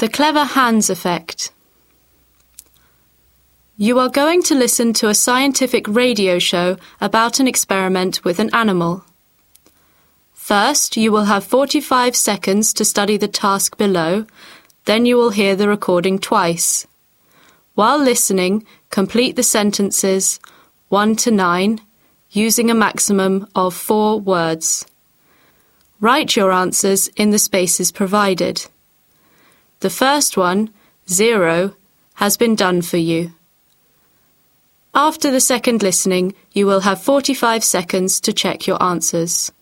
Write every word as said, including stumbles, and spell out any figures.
The clever hands effect. You are going to listen to a scientific radio show about an experiment with an animal. First, you will have forty-five seconds to study the task below, then you will hear the recording twice. While listening, complete the sentences one to nine, using a maximum of four words. Write your answers in the spaces provided. The first one, zero, has been done for you. After the second listening, you will have forty-five seconds to check your answers.